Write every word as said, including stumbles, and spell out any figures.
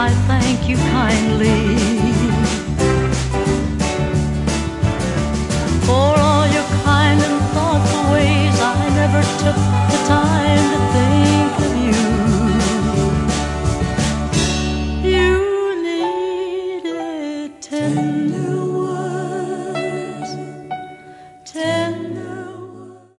I thank you kindly for all your kind and thoughtful ways. I never took the time to think